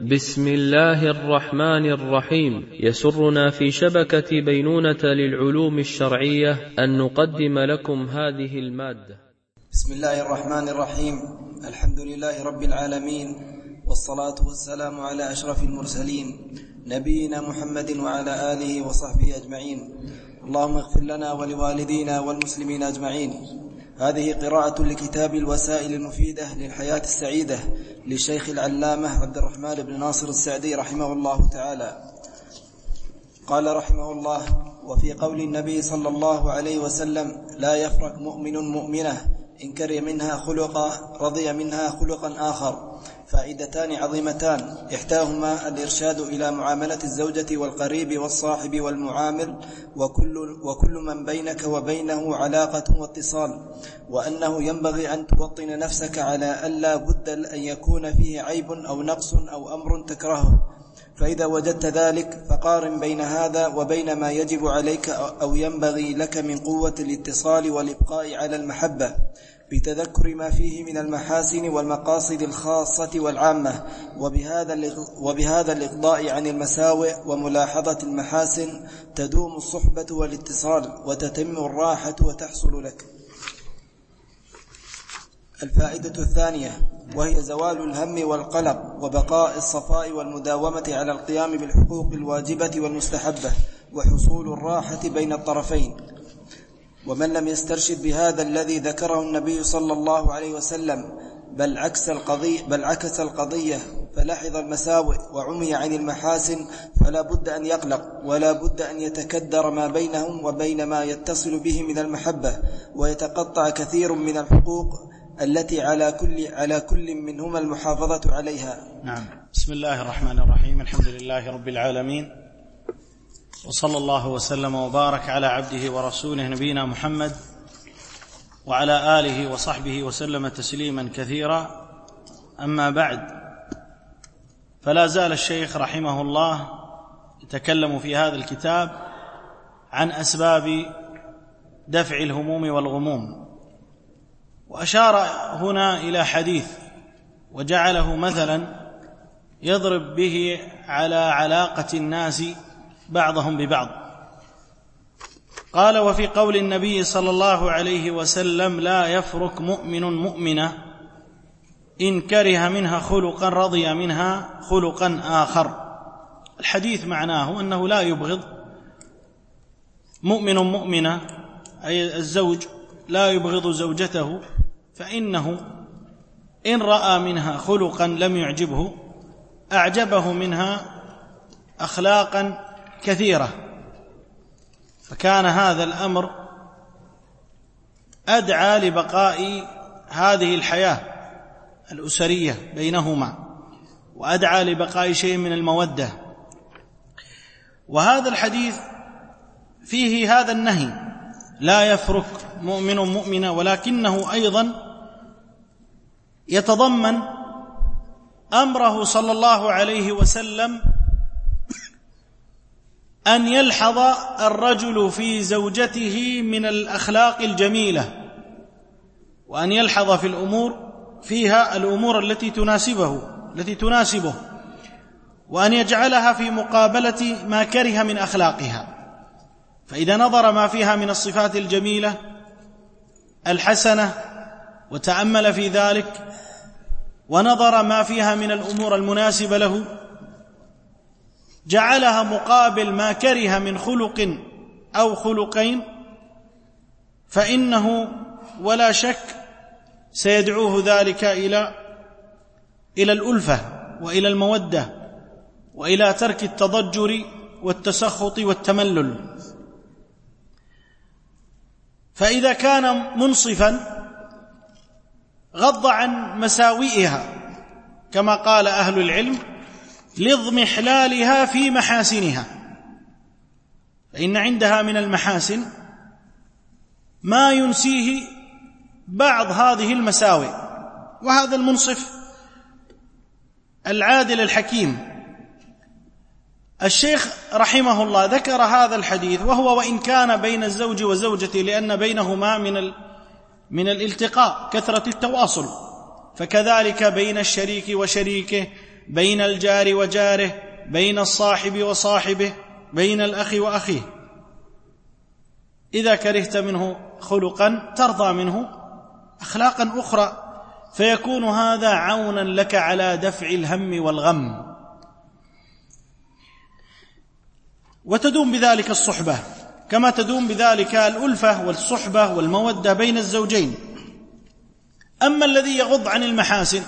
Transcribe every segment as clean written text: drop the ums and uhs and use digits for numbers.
بسم الله الرحمن الرحيم. يسرنا في شبكة بينونة للعلوم الشرعية أن نقدم لكم هذه المادة. بسم الله الرحمن الرحيم. الحمد لله رب العالمين، والصلاة والسلام على أشرف المرسلين نبينا محمد وعلى آله وصحبه أجمعين. اللهم اغفر لنا ولوالدينا والمسلمين أجمعين. هذه قراءة لكتاب الوسائل المفيدة للحياة السعيدة للشيخ العلامة عبد الرحمن بن ناصر السعدي رحمه الله تعالى. قال رحمه الله: وفي قول النبي صلى الله عليه وسلم: لا يفرق مؤمن مؤمنة إن كره منها خلقا رضي منها خلقا آخر. فائدتان عظيمتان، إحداهما الإرشاد إلى معاملة الزوجة والقريب والصاحب والمعامل وكل من بينك وبينه علاقة واتصال، وأنه ينبغي أن توطن نفسك على ألا بد أن يكون فيه عيب أو نقص أو أمر تكرهه. فإذا وجدت ذلك فقارن بين هذا وبين ما يجب عليك أو ينبغي لك من قوة الاتصال والإبقاء على المحبة، بتذكر ما فيه من المحاسن والمقاصد الخاصة والعامة، وبهذا الإقضاء عن المساوئ وملاحظة المحاسن تدوم الصحبة والاتصال وتتم الراحة وتحصل لك. الفائدة الثانية، وهي زوال الهم والقلق وبقاء الصفاء والمداومة على القيام بالحقوق الواجبة والمستحبة وحصول الراحة بين الطرفين. ومن لم يسترشد بهذا الذي ذكره النبي صلى الله عليه وسلم بل عكس القضية فلاحظ المساوئ وعمي عن المحاسن، فلا بد أن يقلق ولا بد أن يتكدر ما بينهم وبين ما يتصل به من المحبة، ويتقطع كثير من الحقوق التي على كل منهما المحافظة عليها. نعم. بسم الله الرحمن الرحيم. الحمد لله رب العالمين، وصلى الله وسلم وبارك على عبده ورسوله نبينا محمد وعلى آله وصحبه وسلم تسليما كثيرا. أما بعد، فلا زال الشيخ رحمه الله يتكلم في هذا الكتاب عن أسباب دفع الهموم والغموم، وأشار هنا إلى حديث وجعله مثلا يضرب به على علاقة الناس بعضهم ببعض. قال: وفي قول النبي صلى الله عليه وسلم: لا يفرق مؤمن مؤمنة إن كره منها خلقا رضي منها خلقا آخر. الحديث معناه أنه لا يبغض مؤمن مؤمنة، أي الزوج لا يبغض زوجته، فإنه إن رأى منها خلقا لم يعجبه أعجبه منها أخلاقا كثيرة، فكان هذا الأمر أدعى لبقاء هذه الحياة الأسرية بينهما، وأدعى لبقاء شيء من المودة. وهذا الحديث فيه هذا النهي: لا يفرق مؤمن مؤمنة، ولكنه أيضا يتضمن أمره صلى الله عليه وسلم أن يلحظ الرجل في زوجته من الأخلاق الجميلة، وأن يلحظ في الأمور فيها الأمور التي تناسبه، وأن يجعلها في مقابلة ما كره من أخلاقها. فإذا نظر ما فيها من الصفات الجميلة الحسنة وتأمل في ذلك، ونظر ما فيها من الأمور المناسبة له، جعلها مقابل ما كره من خلق أو خلقين، فإنه ولا شك سيدعوه ذلك إلى الألفة وإلى المودة وإلى ترك التضجر والتسخط والتملل. فإذا كان منصفا غض عن مساوئها، كما قال أهل العلم: لاضمحلالها في محاسنها، فإن عندها من المحاسن ما ينسيه بعض هذه المساوئ. وهذا المنصف العادل الحكيم. الشيخ رحمه الله ذكر هذا الحديث، وإن كان بين الزوج وزوجته، لأن بينهما من الالتقاء كثرة التواصل، فكذلك بين الشريك وشريكه بين الجار وجاره، بين الصاحب وصاحبه، بين الأخ وأخيه. إذا كرهت منه خلقا ترضى منه أخلاقا أخرى، فيكون هذا عونا لك على دفع الهم والغم، وتدوم بذلك الصحبة كما تدوم بذلك الألفة والصحبة والمودة بين الزوجين. أما الذي يغض عن المحاسن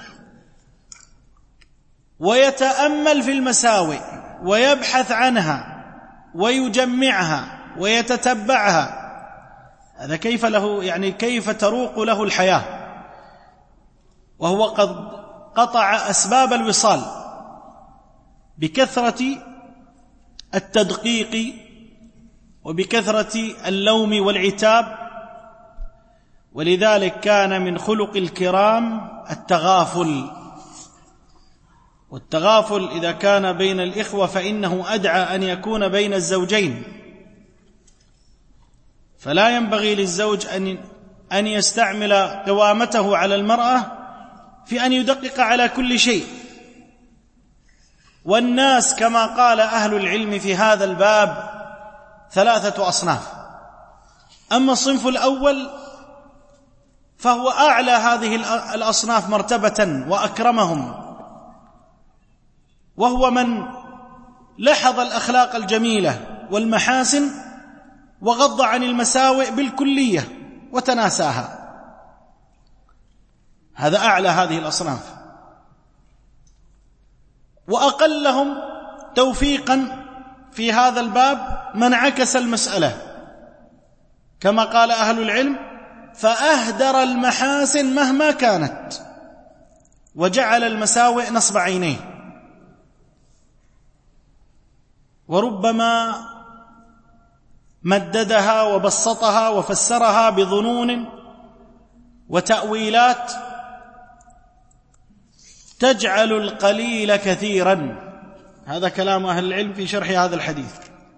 ويتأمل في المساوئ ويبحث عنها ويجمعها ويتتبعها، هذا كيف له، يعني كيف تروق له الحياة وهو قد قطع أسباب الوصال بكثرة التدقيق وبكثرة اللوم والعتاب. ولذلك كان من خلق الكرام التغافل، والتغافل إذا كان بين الإخوة فإنه أدعى أن يكون بين الزوجين، فلا ينبغي للزوج أن يستعمل قوامته على المرأة في أن يدقق على كل شيء. والناس كما قال أهل العلم في هذا الباب 3 أصناف. أما الصنف الأول فهو أعلى هذه الأصناف مرتبة وأكرمهم، وهو من لحظ الأخلاق الجميلة والمحاسن وغض عن المساوئ بالكلية وتناساها. هذا أعلى هذه الأصناف. وأقلهم توفيقا في هذا الباب من عكس المسألة كما قال أهل العلم: فأهدر المحاسن مهما كانت وجعل المساوئ نصب عينيه. وربما مددها وبسطها وفسرها بظنون وتأويلات تجعل القليل كثيرا. هذا كلام أهل العلم في شرح هذا الحديث.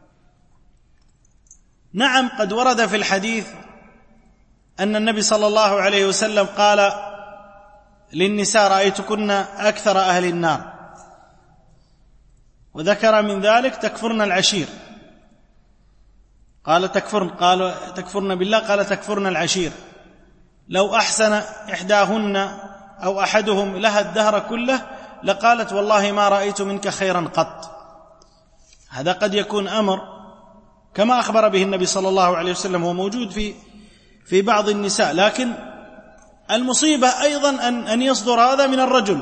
نعم، قد ورد في الحديث أن النبي صلى الله عليه وسلم قال للنساء: رأيتكن أكثر أهل النار، وذكر من ذلك تكفرن العشير. قال تكفرن بالله، قال تكفرن العشير. لو أحسن إحداهن أو أحدهم لها الدهر كله لقالت: والله ما رأيت منك خيرا قط. هذا قد يكون أمر كما أخبر به النبي صلى الله عليه وسلم، هو موجود في بعض النساء، لكن المصيبة أيضا أن يصدر هذا من الرجل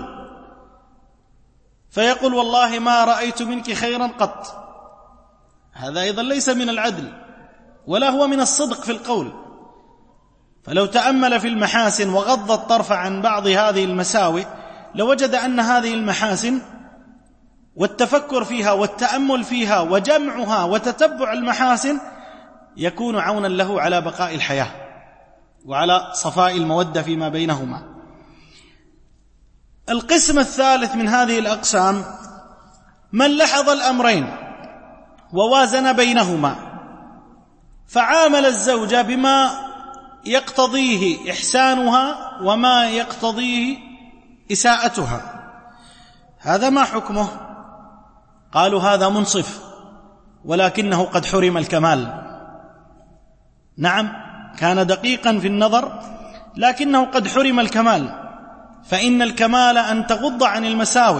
فيقول: والله ما رأيت منك خيرا قط. هذا أيضا ليس من العدل ولا هو من الصدق في القول. فلو تأمل في المحاسن وغض الطرف عن بعض هذه المساوئ لوجد أن هذه المحاسن والتفكر فيها والتأمل فيها وجمعها وتتبع المحاسن يكون عونا له على بقاء الحياة وعلى صفاء المودة فيما بينهما. القسم الثالث من هذه الأقسام من لحظ الأمرين ووازن بينهما، فعامل الزوجة بما يقتضيه إحسانها وما يقتضيه إساءتها. هذا ما حكمه؟ قالوا: هذا منصف، ولكنه قد حرم الكمال. نعم، كان دقيقا في النظر، لكنه قد حرم الكمال، فإن الكمال أن تغض عن المساوئ.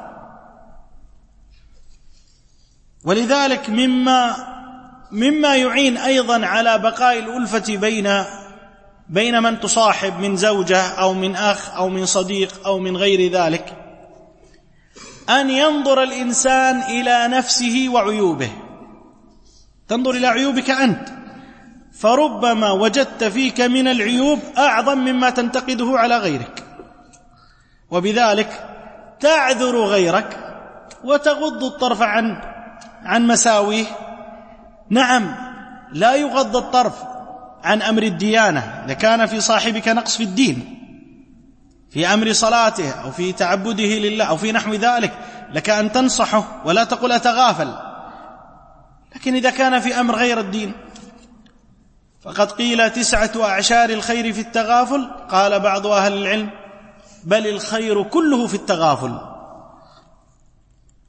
ولذلك مما يعين أيضا على بقاء الألفة بين من تصاحب من زوجة أو من أخ أو من صديق أو من غير ذلك أن ينظر الإنسان إلى نفسه وعيوبه. تنظر إلى عيوبك أنت، فربما وجدت فيك من العيوب أعظم مما تنتقده على غيرك، وبذلك تعذر غيرك وتغض الطرف عن مساويه. نعم، لا يغض الطرف عن أمر الديانة إذا كان في صاحبك نقص في الدين، في أمر صلاته أو في تعبده لله أو في نحو ذلك، لك أن تنصحه ولا تقل أتغافل. لكن إذا كان في أمر غير الدين فقد قيل 9 أعشار الخير في التغافل. قال بعض أهل العلم: بل الخير كله في التغافل.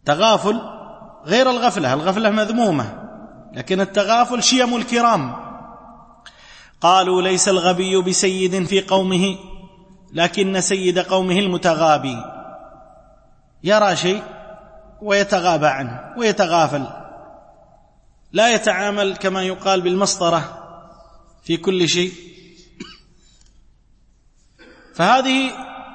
تغافل غير الغفلة، الغفلة مذمومة، لكن التغافل شيم الكرام. قالوا ليس الغبي بسيد في قومه لكن سيد قومه المتغابي، يرى شيء ويتغابى عنه ويتغافل، لا يتعامل كما يقال بالمسطرة في كل شيء. فهذه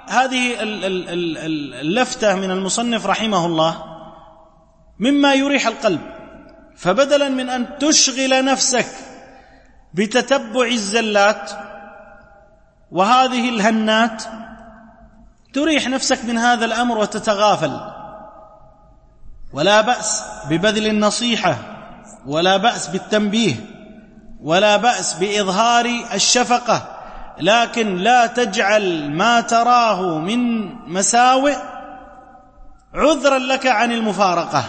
اللفتة من المصنف رحمه الله مما يريح القلب. فبدلا من أن تشغل نفسك بتتبع الزلات وهذه الهنات، تريح نفسك من هذا الأمر وتتغافل. ولا بأس ببذل النصيحة، ولا بأس بالتنبيه، ولا بأس بإظهار الشفقة، لكن لا تجعل ما تراه من مساوئ عذرا لك عن المفارقة.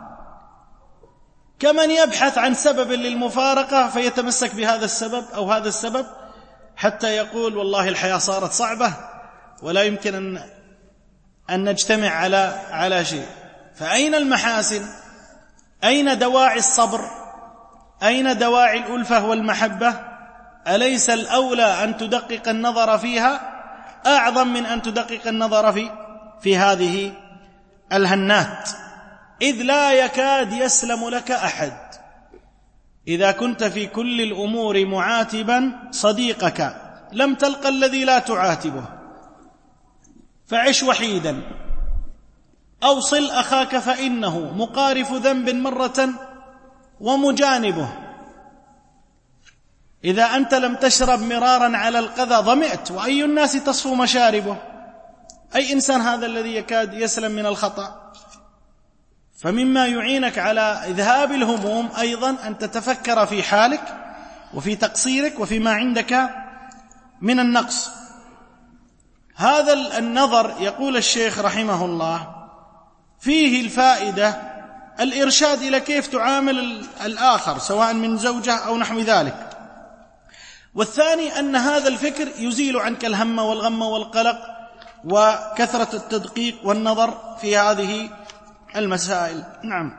كمن يبحث عن سبب للمفارقة فيتمسك بهذا السبب أو هذا السبب حتى يقول والله الحياة صارت صعبة ولا يمكن أن نجتمع على شيء. فأين المحاسن؟ أين دواعي الصبر؟ أين دواعي الألفة والمحبة؟ أليس الأولى أن تدقق النظر فيها أعظم من أن تدقق النظر في هذه الهنات؟ إذ لا يكاد يسلم لك أحد إذا كنت في كل الأمور معاتبا صديقك لم تلق الذي لا تعاتبه، فعش وحيدا أو صل أخاك فإنه مقارف ذنب مرة ومجانبه. إذا أنت لم تشرب مرارا على القذى ظمئت، وأي الناس تصفو مشاربه؟ أي إنسان هذا الذي يكاد يسلم من الخطأ؟ فمما يعينك على إذهاب الهموم أيضا أن تتفكر في حالك وفي تقصيرك وفيما عندك من النقص. هذا النظر يقول الشيخ رحمه الله فيه الفائدة الإرشاد إلى كيف تعامل الآخر سواء من زوجة أو نحو ذلك. والثاني أن هذا الفكر يزيل عنك الهم والغم والقلق وكثرة التدقيق والنظر في هذه المسائل. نعم.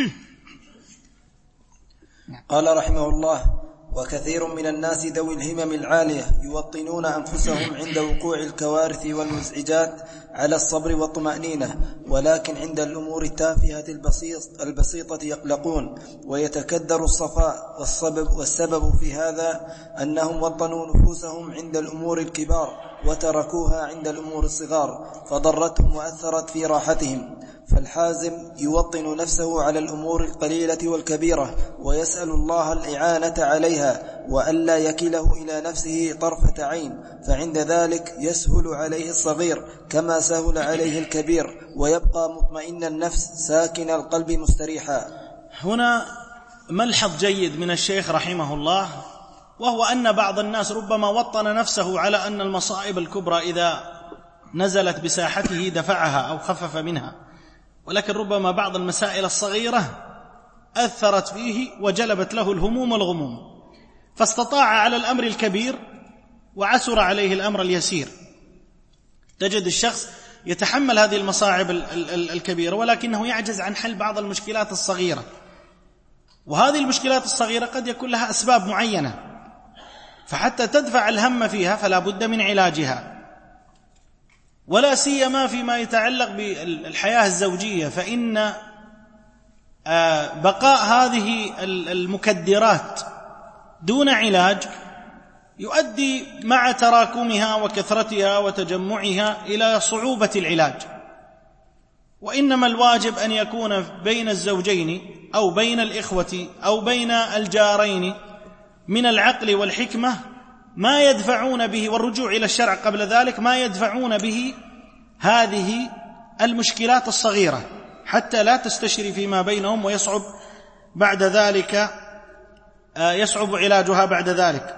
قال رحمه الله: وكثير من الناس ذوي الهمم العالية يوطنون أنفسهم عند وقوع الكوارث والمزعجات على الصبر والطمأنينة، ولكن عند الأمور التافهة البسيطة يقلقون ويتكدر الصفاء. والسبب في هذا أنهم وطنوا نفوسهم عند الأمور الكبار وتركوها عند الأمور الصغار، فضرتهم وأثرت في راحتهم. فالحازم يوطن نفسه على الأمور القليلة والكبيرة ويسأل الله الإعانة عليها وألا يكله إلى نفسه طرفة عين، فعند ذلك يسهل عليه الصغير كما سهل عليه الكبير، ويبقى مطمئن النفس ساكن القلب مستريحا. هنا ملحظ جيد من الشيخ رحمه الله، وهو أن بعض الناس ربما وطن نفسه على أن المصائب الكبرى إذا نزلت بساحته دفعها أو خفف منها، ولكن ربما بعض المسائل الصغيرة أثرت فيه وجلبت له الهموم والغموم، فاستطاع على الأمر الكبير وعسر عليه الأمر اليسير. تجد الشخص يتحمل هذه المصاعب الكبيرة ولكنه يعجز عن حل بعض المشكلات الصغيرة، وهذه المشكلات الصغيرة قد يكون لها أسباب معينة، فحتى تدفع الهم فيها فلا بد من علاجها، ولا سيما فيما يتعلق بالحياة الزوجية، فإن بقاء هذه المكدرات دون علاج يؤدي مع تراكمها وكثرتها وتجمعها إلى صعوبة العلاج. وإنما الواجب أن يكون بين الزوجين أو بين الإخوة أو بين الجارين من العقل والحكمة ما يدفعون به، والرجوع إلى الشرع قبل ذلك، ما يدفعون به هذه المشكلات الصغيرة حتى لا تستشري فيما بينهم ويصعب بعد ذلك يصعب علاجها بعد ذلك.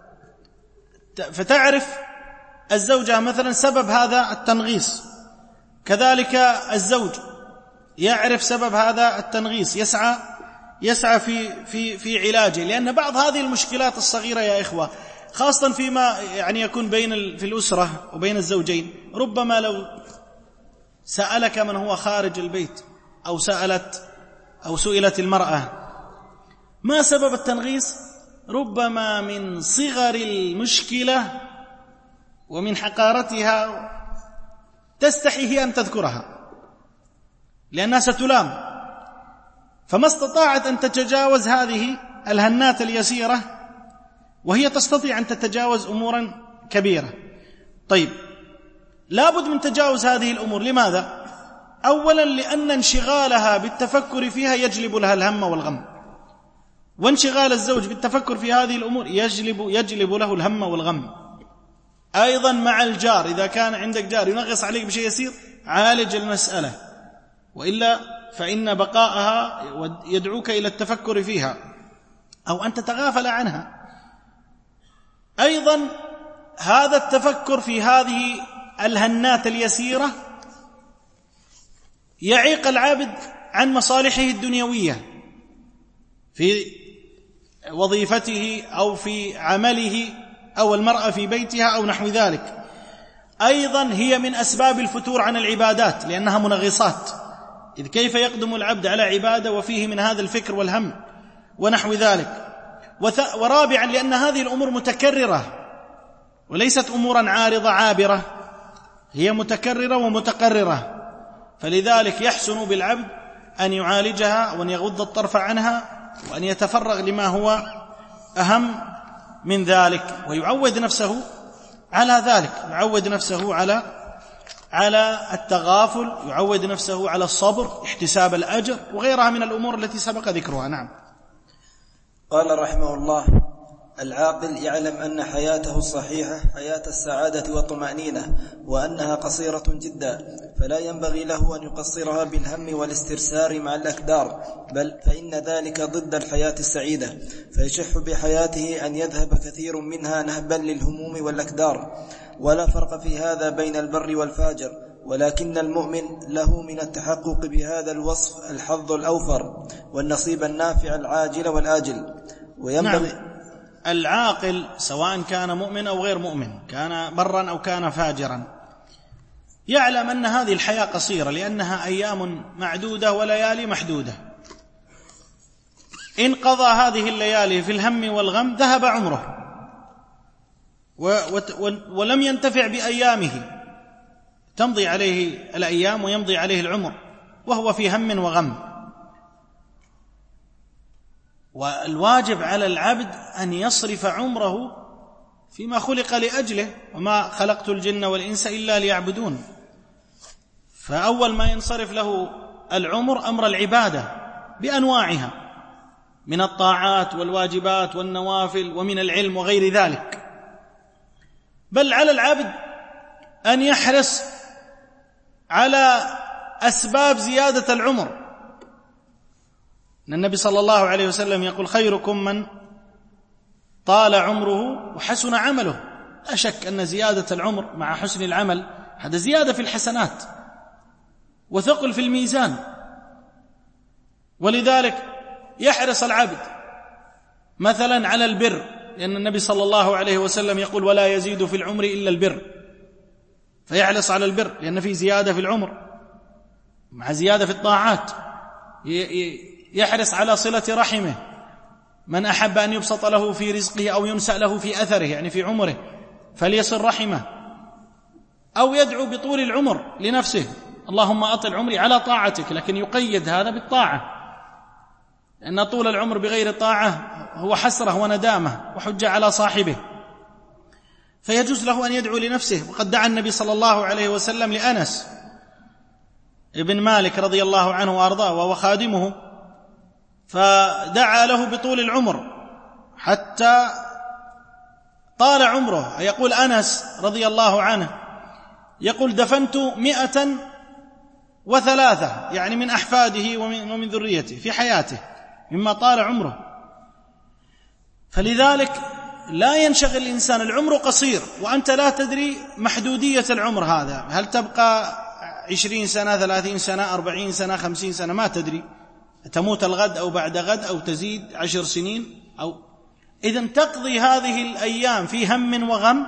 فتعرف الزوجة مثلا سبب هذا التنغيص، كذلك الزوج يعرف سبب هذا التنغيص، يسعى في علاجه، لأن بعض هذه المشكلات الصغيرة يا إخوة خاصة فيما يكون في الأسرة وبين الزوجين، ربما لو سألك من هو خارج البيت أو سئلت المرأة ما سبب التنغيص، ربما من صغر المشكلة ومن حقارتها تستحي هي أن تذكرها لأنها ستلام، فما استطاعت أن تتجاوز هذه الهنات اليسيرة وهي تستطيع أن تتجاوز أمورا كبيرة. طيب، لابد من تجاوز هذه الأمور. لماذا؟ أولا لأن انشغالها بالتفكر فيها يجلب لها الهم والغم، وانشغال الزوج بالتفكر في هذه الأمور يجلب له الهم والغم. أيضا مع الجار، إذا كان عندك جار ينغص عليك بشيء يسير عالج المسألة، وإلا فإن بقاءها يدعوك إلى التفكر فيها أو أن تتغافل عنها. أيضا هذا التفكر في هذه الهنات اليسيرة يعيق العابد عن مصالحه الدنيوية في وظيفته أو في عمله أو المرأة في بيتها أو نحو ذلك. أيضا هي من أسباب الفتور عن العبادات لأنها منغصات، إذ كيف يقدم العبد على عبادة وفيه من هذا الفكر والهم ونحو ذلك. ورابعا لأن هذه الأمور متكررة وليست أمورا عارضة عابرة، هي متكررة ومتقررة، فلذلك يحسن بالعبد أن يعالجها وأن يغض الطرف عنها وأن يتفرغ لما هو أهم من ذلك، ويعود نفسه على ذلك، يعود نفسه على التغافل، يعود نفسه على الصبر، احتساب الأجر وغيرها من الأمور التي سبق ذكرها. نعم. قال رحمه الله: العاقل يعلم أن حياته الصحيحة حياة السعادة والطمأنينة، وأنها قصيرة جدا، فلا ينبغي له أن يقصرها بالهم والاسترسار مع الأكدار، بل فإن ذلك ضد الحياة السعيدة، فيشح بحياته أن يذهب كثير منها نهبا للهموم والأكدار. ولا فرق في هذا بين البر والفاجر، ولكن المؤمن له من التحقق بهذا الوصف الحظ الأوفر والنصيب النافع العاجل والآجل. وينبغي العاقل سواء كان مؤمن أو غير مؤمن، كان برا أو كان فاجرا، يعلم أن هذه الحياة قصيرة لأنها أيام معدودة وليالي محدودة. إن قضى هذه الليالي في الهم والغم ذهب عمره ولم ينتفع بأيامه، تمضي عليه الأيام ويمضي عليه العمر وهو في هم وغم. والواجب على العبد أن يصرف عمره فيما خلق لأجله، وما خلقت الجن والإنس إلا ليعبدون. فأول ما ينصرف له العمر أمر العبادة بأنواعها من الطاعات والواجبات والنوافل ومن العلم وغير ذلك. بل على العبد أن يحرص على أسباب زيادة العمر. النبي صلى الله عليه وسلم يقول: خيركم من طال عمره وحسن عمله. لا شك أن زيادة العمر مع حسن العمل هذا زيادة في الحسنات وثقل في الميزان، ولذلك يحرص العبد مثلا على البر، لأن النبي صلى الله عليه وسلم يقول: ولا يزيد في العمر إلا البر، فيحرص على البر لأن فيه زيادة في العمر مع زيادة في الطاعات. يحرص على صلة رحمه، من أحب أن يبسط له في رزقه أو ينسأ له في أثره يعني في عمره فليصل رحمه، أو يدعو بطول العمر لنفسه: اللهم أطل عمري على طاعتك، لكن يقيد هذا بالطاعة، لأن طول العمر بغير طاعة هو حسرة وندامة وحجة على صاحبه. فيجوز له أن يدعو لنفسه، وقد دعا النبي صلى الله عليه وسلم لأنس ابن مالك رضي الله عنه وأرضاه وهو خادمه، فدعا له بطول العمر حتى طال عمره. يقول أنس رضي الله عنه يقول: دفنت 103 يعني من أحفاده ومن ذريته في حياته مما طال عمره. فلذلك لا ينشغل الإنسان، العمر قصير وأنت لا تدري محدودية العمر هذا، هل تبقى 20 سنة 30 سنة 40 سنة 50 سنة، ما تدري، تموت الغد أو بعد غد أو تزيد 10 سنين أو إذن تقضي هذه الأيام في هم وغم.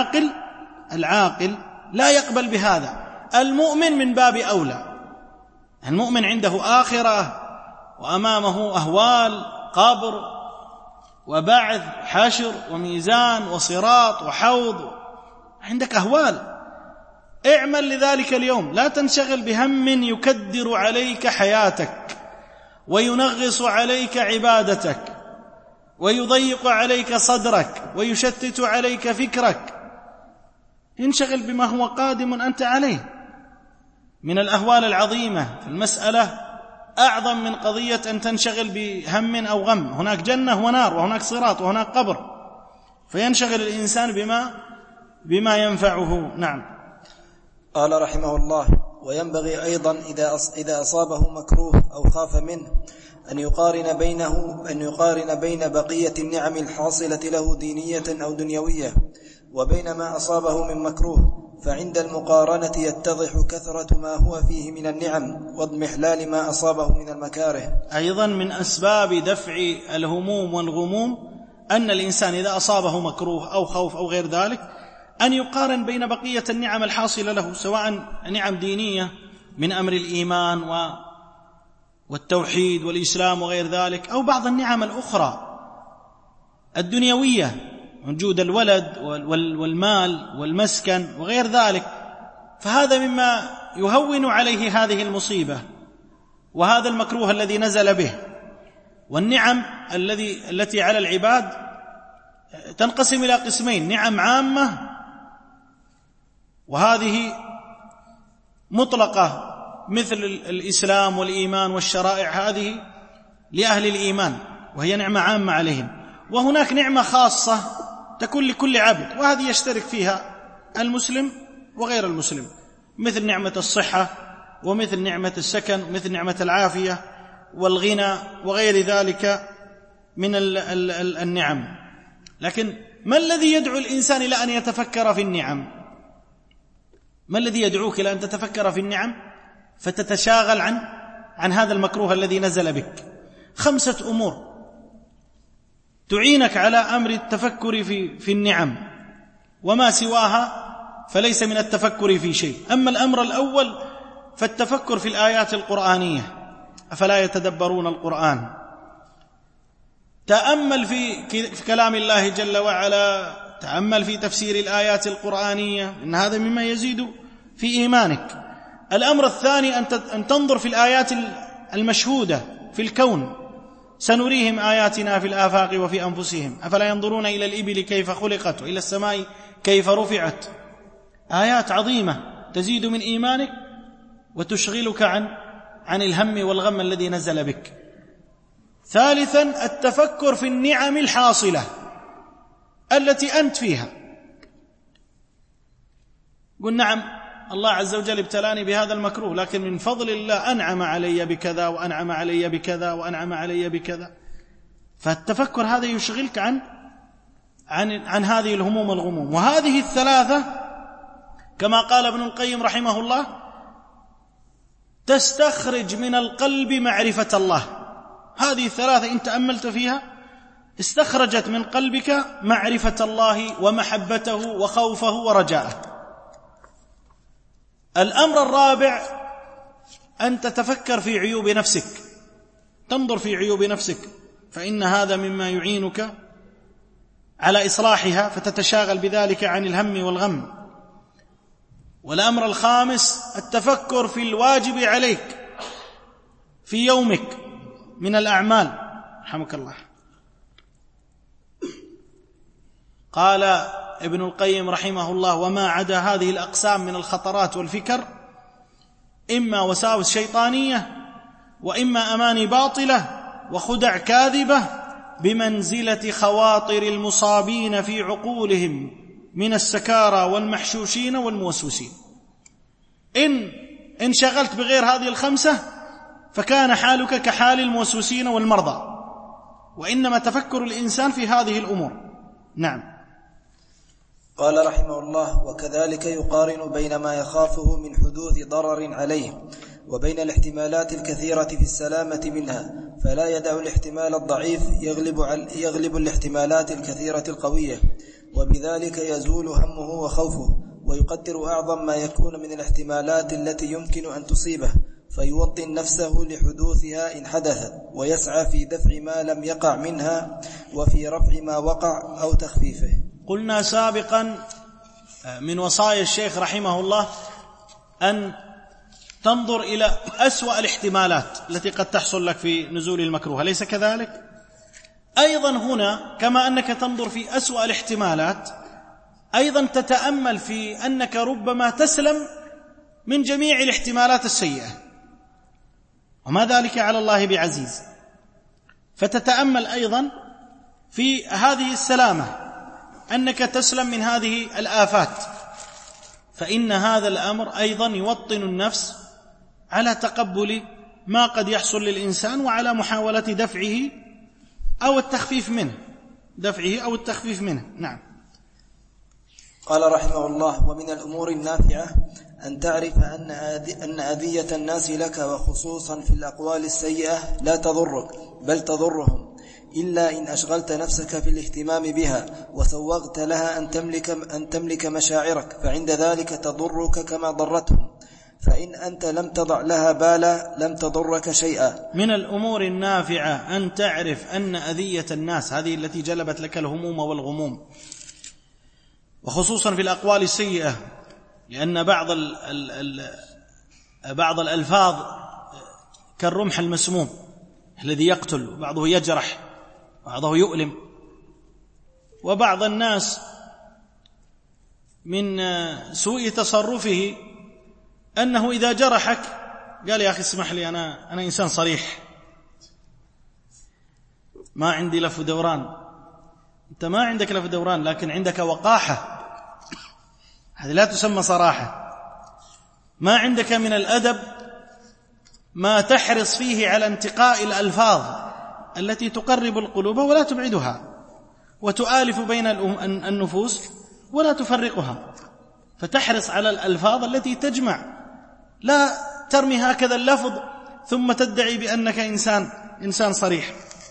العاقل لا يقبل بهذا. المؤمن من باب أولى، المؤمن عنده آخرة وأمامه أهوال قبر وبعث حشر وميزان وصراط وحوض، عندك أهوال. اعمل لذلك اليوم، لا تنشغل بهم يكدر عليك حياتك وينغص عليك عبادتك ويضيق عليك صدرك ويشتت عليك فكرك. انشغل بما هو قادم أنت عليه من الأهوال العظيمة. في المسألة أعظم من قضية أن تنشغل بهم أو غم، هناك جنة ونار وهناك صراط وهناك قبر، فينشغل الإنسان بما ينفعه. نعم. قال رحمه الله: وينبغي أيضا إذا أصابه مكروه أو خاف منه أن يقارن بين بقية النعم الحاصلة له دينية أو دنيوية وبين ما أصابه من مكروه، فعند المقارنة يتضح كثرة ما هو فيه من النعم واضمحلال ما أصابه من المكاره. أيضا من أسباب دفع الهموم والغموم أن الإنسان إذا أصابه مكروه أو خوف أو غير ذلك أن يقارن بين بقية النعم الحاصلة له، سواء نعم دينية من أمر الإيمان والتوحيد والإسلام وغير ذلك، أو بعض النعم الأخرى الدنيوية، وجود الولد والمال والمسكن وغير ذلك. فهذا مما يهون عليه هذه المصيبة وهذا المكروه الذي نزل به. والنعم التي على العباد تنقسم إلى قسمين: نعم عامة، وهذه مطلقة مثل الإسلام والإيمان والشرائع، هذه لأهل الإيمان وهي نعمة عامة عليهم. وهناك نعمة خاصة تكون لكل عبد، وهذه يشترك فيها المسلم وغير المسلم، مثل نعمة الصحة ومثل نعمة السكن ومثل نعمة العافية والغنى وغير ذلك من النعم. لكن ما الذي يدعو الإنسان إلى أن يتفكر في النعم؟ ما الذي يدعوك إلى أن تتفكر في النعم فتتشاغل عن هذا المكروه الذي نزل بك؟ 5 أمور تعينك على أمر التفكر في النعم، وما سواها فليس من التفكر في شيء. أما الأمر الأول فالتفكر في الآيات القرآنية، أفلا يتدبرون القرآن؟ تأمل في كلام الله جل وعلا، تأمل في تفسير الآيات القرآنية، إن هذا مما يزيد في إيمانك. الأمر الثاني أن تنظر في الآيات المشهودة في الكون: سنريهم آياتنا في الآفاق وفي أنفسهم أفلا ينظرون إلى الإبل كيف خلقت وإلى السماء كيف رفعت. آيات عظيمة تزيد من إيمانك وتشغلك عن الهم والغم الذي نزل بك. ثالثا التفكر في النعم الحاصلة التي أنت فيها. قل نعم الله عز وجل ابتلاني بهذا المكروه، لكن من فضل الله أنعم علي بكذا وأنعم علي بكذا وأنعم علي بكذا. فالتفكر هذا يشغلك عن هذه الهموم والغموم. وهذه الثلاثة كما قال ابن القيم رحمه الله تستخرج من القلب معرفة الله. هذه الثلاثة إن تأملت فيها استخرجت من قلبك معرفة الله ومحبته وخوفه ورجاءه. الأمر الرابع أن تتفكر في عيوب نفسك، تنظر في عيوب نفسك، فإن هذا مما يعينك على إصلاحها، فتتشاغل بذلك عن الهم والغم. والأمر الخامس التفكر في الواجب عليك في يومك من الأعمال. رحمك الله. قال ابن القيم رحمه الله: وما عدا هذه الأقسام من الخطرات والفكر إما وساوس شيطانية وإما أماني باطلة وخدع كاذبة بمنزلة خواطر المصابين في عقولهم من السكارى والمحشوشين والموسوسين. إن انشغلت بغير هذه الخمسة فكان حالك كحال الموسوسين والمرضى، وإنما تفكر الإنسان في هذه الأمور. نعم. قال رحمه الله: وكذلك يقارن بين ما يخافه من حدوث ضرر عليه وبين الاحتمالات الكثيرة في السلامة منها، فلا يدع الاحتمال الضعيف يغلب الاحتمالات الكثيرة القوية، وبذلك يزول همه وخوفه، ويقدر أعظم ما يكون من الاحتمالات التي يمكن أن تصيبه، فيوطن نفسه لحدوثها إن حدث، ويسعى في دفع ما لم يقع منها وفي رفع ما وقع أو تخفيفه. قلنا سابقا من وصايا الشيخ رحمه الله أن تنظر إلى أسوأ الاحتمالات التي قد تحصل لك في نزول المكروه، أليس كذلك؟ أيضا هنا كما أنك تنظر في أسوأ الاحتمالات، أيضا تتأمل في أنك ربما تسلم من جميع الاحتمالات السيئة، وما ذلك على الله بعزيز. فتتأمل أيضا في هذه السلامة، أنك تسلم من هذه الآفات، فإن هذا الأمر أيضا يوطن النفس على تقبل ما قد يحصل للإنسان وعلى محاولة دفعه أو التخفيف منه. نعم. قال رحمه الله: ومن الأمور النافعة أن تعرف أن أذية الناس لك وخصوصا في الأقوال السيئة لا تضرك بل تضرهم، إلا إن أشغلت نفسك في الاهتمام بها وسوغت لها أن تملك مشاعرك، فعند ذلك تضرك كما ضرتهم، فإن أنت لم تضع لها بالا لم تضرك شيئا. من الأمور النافعة أن تعرف أن أذية الناس، هذه التي جلبت لك الهموم والغموم، وخصوصا في الأقوال السيئة، لأن بعض الألفاظ كالرمح المسموم الذي يقتل، وبعضه يجرح، وبعضه يؤلم. وبعض الناس من سوء تصرفه أنه إذا جرحك قال: يا أخي اسمح لي، أنا إنسان صريح، ما عندي لف ودوران. أنت ما عندك لف ودوران، لكن عندك وقاحة، هذه لا تسمى صراحة. ما عندك من الأدب ما تحرص فيه على انتقاء الألفاظ التي تقرب القلوب ولا تبعدها، وتؤالف بين النفوس ولا تفرقها، فتحرص على الألفاظ التي تجمع، لا ترمي هكذا اللفظ ثم تدعي بأنك إنسان صريح.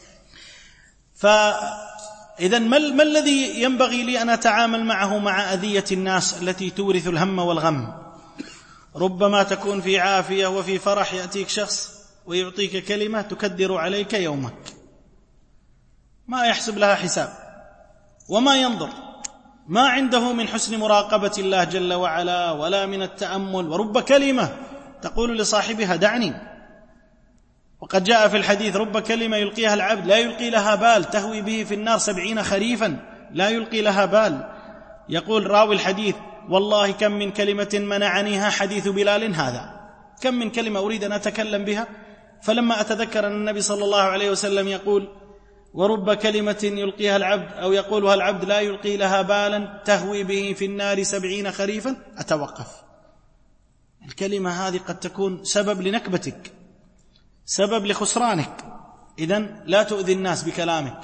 فإذا ما الذي ينبغي لي أن أتعامل معه مع أذية الناس التي تورث الهم والغم؟ ربما تكون في عافية وفي فرح، يأتيك شخص ويعطيك كلمة تكدر عليك يومك، ما يحسب لها حساب وما ينظر، ما عنده من حسن مراقبة الله جل وعلا ولا من التأمل، ورب كلمة تقول لصاحبها دعني. وقد جاء في الحديث: رب كلمة يلقيها العبد لا يلقي لها بال، تهوي به في النار 70 خريفا، لا يلقي لها بال. يقول راوي الحديث: والله كم من كلمة منعنيها حديث بلال هذا، كم من كلمة أريد أن أتكلم بها، فلما أتذكر أن النبي صلى الله عليه وسلم يقول: ورب كلمة يلقيها العبد أو يقولها العبد لا يلقي لها بالا تهوي به في النار 70 خريفا، أتوقف. الكلمة هذه قد تكون سبب لنكبتك، سبب لخسرانك، إذن لا تؤذي الناس بكلامك.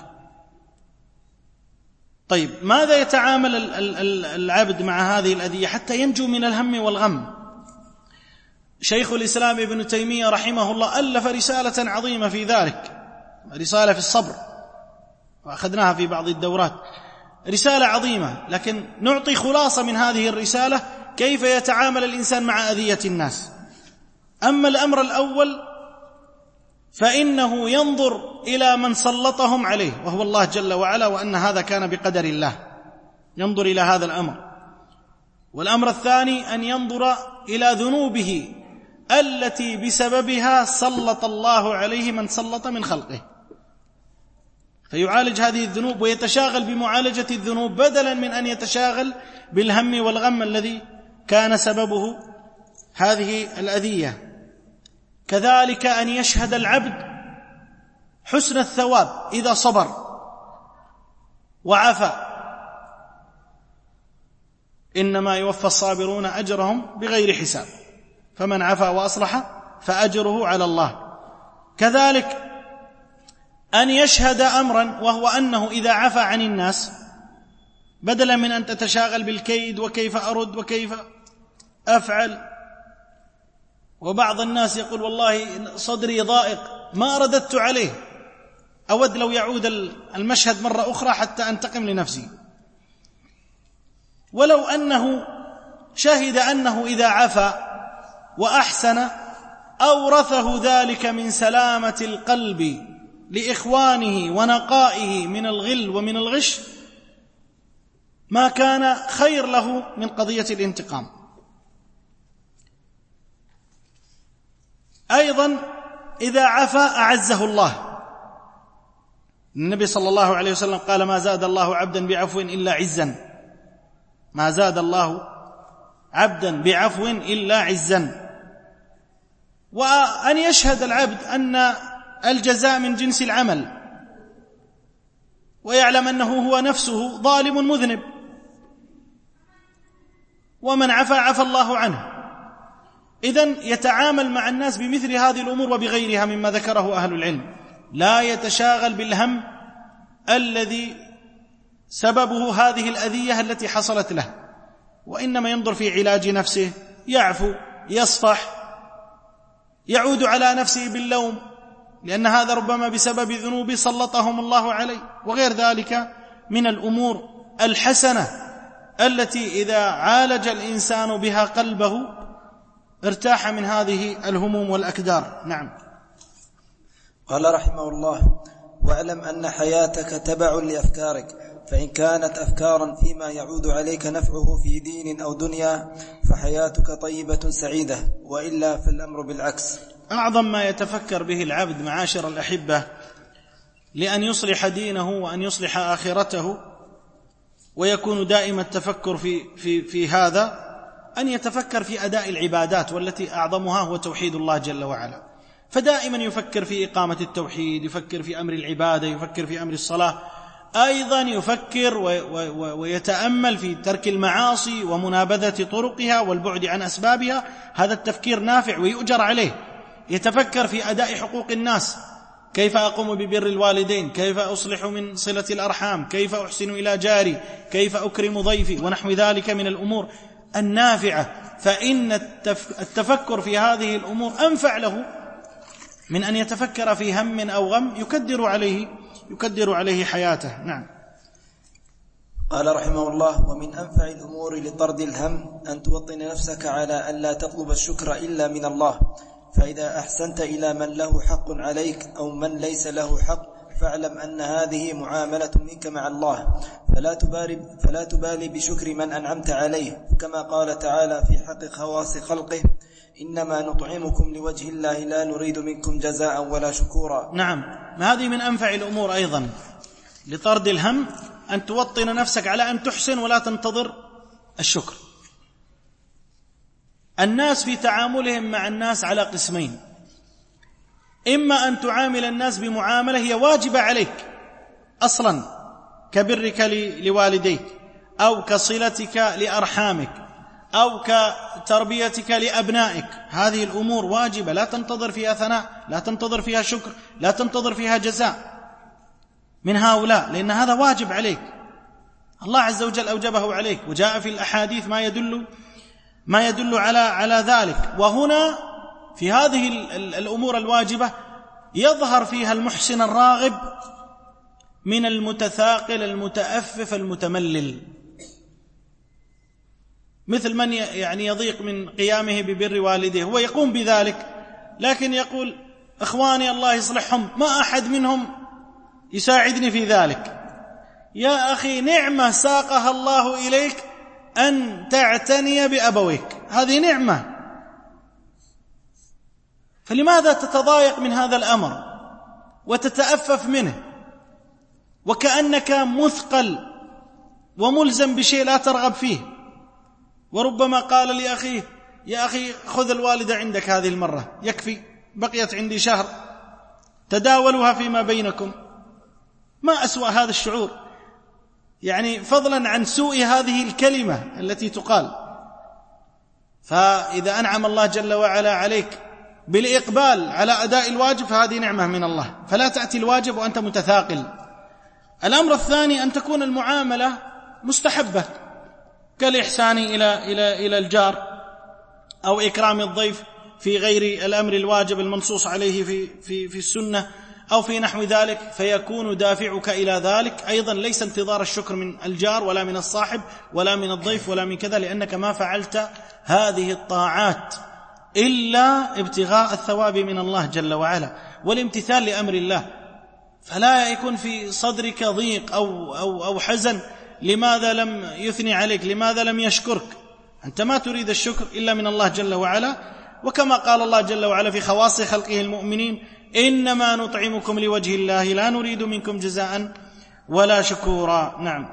طيب، ماذا يتعامل العبد مع هذه الأذية حتى ينجو من الهم والغم؟ شيخ الإسلام ابن تيمية رحمه الله ألف رسالة عظيمة في ذلك، رسالة في الصبر، وأخذناها في بعض الدورات، رسالة عظيمة، لكن نعطي خلاصة من هذه الرسالة كيف يتعامل الإنسان مع أذية الناس. أما الأمر الأول فإنه ينظر إلى من سلطهم عليه وهو الله جل وعلا، وأن هذا كان بقدر الله، ينظر إلى هذا الأمر. والأمر الثاني أن ينظر إلى ذنوبه التي بسببها سلط الله عليه من سلط من خلقه، فيعالج هذه الذنوب ويتشاغل بمعالجة الذنوب بدلا من أن يتشاغل بالهم والغم الذي كان سببه هذه الأذية. كذلك أن يشهد العبد حسن الثواب إذا صبر وعفى، إنما يوفى الصابرون أجرهم بغير حساب، فمن عفى وأصلح فأجره على الله. كذلك أن يشهد أمرا، وهو أنه إذا عفى عن الناس بدلا من أن تتشاغل بالكيد وكيف أرد وكيف أفعل. وبعض الناس يقول: والله صدري ضائق ما رددت عليه، أود لو يعود المشهد مرة أخرى حتى أنتقم لنفسي. ولو أنه شهد أنه إذا عفى وأحسن أورثه ذلك من سلامة القلب لإخوانه ونقائه من الغل ومن الغش ما كان خير له من قضية الانتقام. أيضا إذا عفا أعزه الله. النبي صلى الله عليه وسلم قال: ما زاد الله عبدا بعفو إلا عزا. ما زاد الله عبدا بعفو إلا عزا. وأن يشهد العبد أن الجزاء من جنس العمل، ويعلم أنه هو نفسه ظالم مذنب، ومن عفا عفى الله عنه. إذن يتعامل مع الناس بمثل هذه الأمور وبغيرها مما ذكره أهل العلم، لا يتشاغل بالهم الذي سببه هذه الأذية التي حصلت له، وإنما ينظر في علاج نفسه، يعفو، يصفح، يعود على نفسه باللوم، لأن هذا ربما بسبب ذنوب سلطهم الله عليه، وغير ذلك من الأمور الحسنة التي إذا عالج الإنسان بها قلبه ارتاح من هذه الهموم والأكدار. نعم. قال رحمه الله: واعلم أن حياتك تبع لأفكارك، فإن كانت أفكارا فيما يعود عليك نفعه في دين أو دنيا فحياتك طيبة سعيدة، وإلا فالأمر بالعكس. أعظم ما يتفكر به العبد معاشر الأحبة لأن يصلح دينه وأن يصلح آخرته، ويكون دائم التفكر في هذا، أن يتفكر في أداء العبادات، والتي أعظمها هو توحيد الله جل وعلا. فدائما يفكر في إقامة التوحيد، يفكر في أمر العبادة، يفكر في أمر الصلاة، أيضا يفكر ويتأمل في ترك المعاصي ومنابذة طرقها والبعد عن أسبابها. هذا التفكير نافع ويؤجر عليه. يتفكر في أداء حقوق الناس، كيف أقوم ببر الوالدين، كيف أصلح من صلة الأرحام، كيف أحسن إلى جاري، كيف أكرم ضيفي، ونحو ذلك من الأمور النافعة. فإن التفكر في هذه الأمور أنفع له من أن يتفكر في هم أو غم يكدر عليه حياته. نعم. قال رحمه الله: ومن أنفع الأمور لطرد الهم أن توطن نفسك على أن لا تطلب الشكر إلا من الله، فإذا أحسنت إلى من له حق عليك أو من ليس له حق فاعلم أن هذه معاملة منك مع الله، فلا تبالي بشكر من أنعمت عليه، كما قال تعالى في حق خواص خلقه: إنما نطعمكم لوجه الله لا نريد منكم جزاء ولا شكورا. نعم. هذه من أنفع الأمور أيضا لطرد الهم، أن توطن نفسك على أن تحسن ولا تنتظر الشكر. الناس في تعاملهم مع الناس على قسمين: إما أن تعامل الناس بمعاملة هي واجبة عليك أصلا، كبرك لوالديك، أو كصلتك لأرحامك، أو كتربيتك لأبنائك. هذه الأمور واجبة، لا تنتظر فيها ثناء، لا تنتظر فيها شكر، لا تنتظر فيها جزاء من هؤلاء، لأن هذا واجب عليك، الله عز وجل أوجبه عليك، وجاء في الأحاديث ما يدل على ذلك. وهنا في هذه الأمور الواجبة يظهر فيها المحسن الراغب من المتثاقل المتأفف المتملل، مثل من يعني يضيق من قيامه ببر والديه، هو يقوم بذلك لكن يقول: إخواني الله يصلحهم ما أحد منهم يساعدني في ذلك. يا أخي، نعمة ساقها الله إليك أن تعتني بأبويك، هذه نعمة، فلماذا تتضايق من هذا الأمر وتتأفف منه وكأنك مثقل وملزم بشيء لا ترغب فيه؟ وربما قال لأخيه: يا أخي خذ الوالدة عندك هذه المرة، يكفي، بقيت عندي شهر، تداولوها فيما بينكم. ما أسوأ هذا الشعور، يعني فضلا عن سوء هذه الكلمة التي تقال. فإذا أنعم الله جل وعلا عليك بالإقبال على أداء الواجب فهذه نعمة من الله، فلا تأتي الواجب وأنت متثاقل. الأمر الثاني أن تكون المعاملة مستحبة، كالإحسان إلى الجار، أو إكرام الضيف في غير الأمر الواجب المنصوص عليه في السنة، أو في نحو ذلك، فيكون دافعك إلى ذلك أيضا ليس انتظار الشكر من الجار ولا من الصاحب ولا من الضيف ولا من كذا، لأنك ما فعلت هذه الطاعات إلا ابتغاء الثواب من الله جل وعلا والامتثال لأمر الله. فلا يكون في صدرك ضيق أو حزن لماذا لم يثني عليك، لماذا لم يشكرك. أنت ما تريد الشكر إلا من الله جل وعلا، وكما قال الله جل وعلا في خواص خلقه المؤمنين: إنما نطعمكم لوجه الله لا نريد منكم جزاء ولا شكورا. نعم.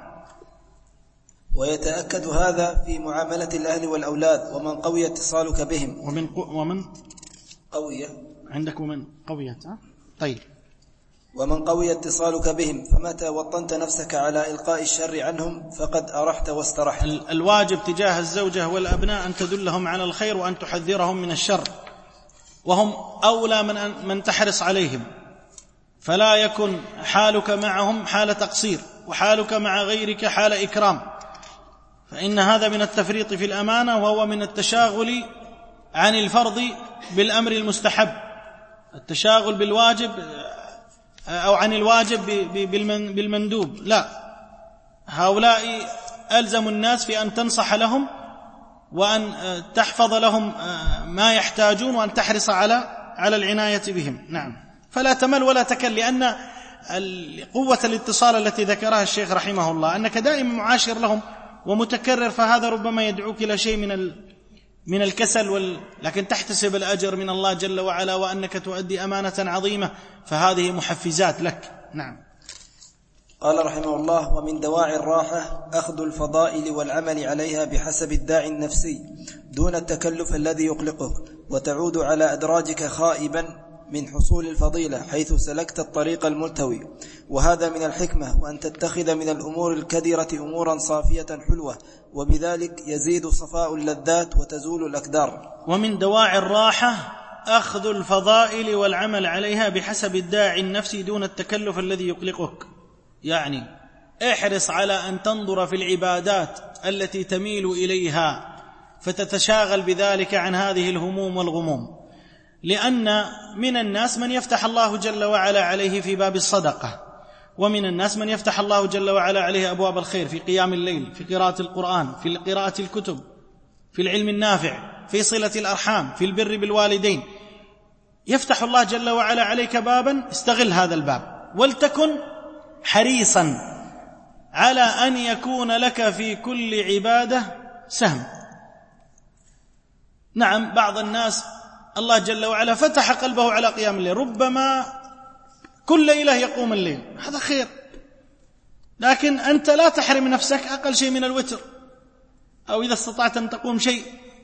ويتأكد هذا في معاملة الأهل والأولاد، ومن قوي اتصالك بهم ومن قوية عندك ومن قوية. طيب. ومن قوي اتصالك بهم، فمتى وطنت نفسك على إلقاء الشر عنهم فقد أرحت واسترحت. الواجب تجاه الزوجة والأبناء أن تدلهم على الخير وأن تحذرهم من الشر، وهم أولى من تحرص عليهم. فلا يكن حالك معهم حال تقصير، وحالك مع غيرك حال إكرام، فإن هذا من التفريط في الأمانة، وهو من التشاغل عن الفرض بالأمر المستحب، التشاغل بالواجب أو عن الواجب بالمندوب. لا، هؤلاء ألزم الناس في أن تنصح لهم وأن تحفظ لهم ما يحتاجون وأن تحرص على العناية بهم. نعم. فلا تمل ولا تكل، لأن قوة الاتصال التي ذكرها الشيخ رحمه الله أنك دائما معاشر لهم ومتكرر، فهذا ربما يدعوك إلى شيء من الكسل، لكن تحتسب الأجر من الله جل وعلا، وأنك تؤدي أمانة عظيمة، فهذه محفزات لك. نعم. قال رحمه الله: ومن دواعي الراحة أخذ الفضائل والعمل عليها بحسب الداعي النفسي دون التكلف الذي يقلقك، وتعود على أدراجك خائبا من حصول الفضيلة حيث سلكت الطريق الملتوي. وهذا من الحكمة، وأن تتخذ من الأمور الكدرة أمورا صافية حلوة، وبذلك يزيد صفاء اللذات وتزول الأكدار. ومن دواعي الراحة أخذ الفضائل والعمل عليها بحسب الداعي النفسي دون التكلف الذي يقلقك. يعني احرص على أن تنظر في العبادات التي تميل إليها، فتتشاغل بذلك عن هذه الهموم والغموم، لأن من الناس من يفتح الله جل وعلا عليه في باب الصدقة، ومن الناس من يفتح الله جل وعلا عليه أبواب الخير في قيام الليل، في قراءة القرآن، في قراءة الكتب، في العلم النافع، في صلة الأرحام، في البر بالوالدين. يفتح الله جل وعلا عليك بابا، استغل هذا الباب، ولتكن حريصا على أن يكون لك في كل عبادة سهم. نعم، بعض الناس الله جل وعلا فتح قلبه على قيام الليل، ربما كل ليلة يقوم الليل، هذا خير، لكن أنت لا تحرم نفسك أقل شيء من الوتر، أو إذا استطعت أن تقوم شيء.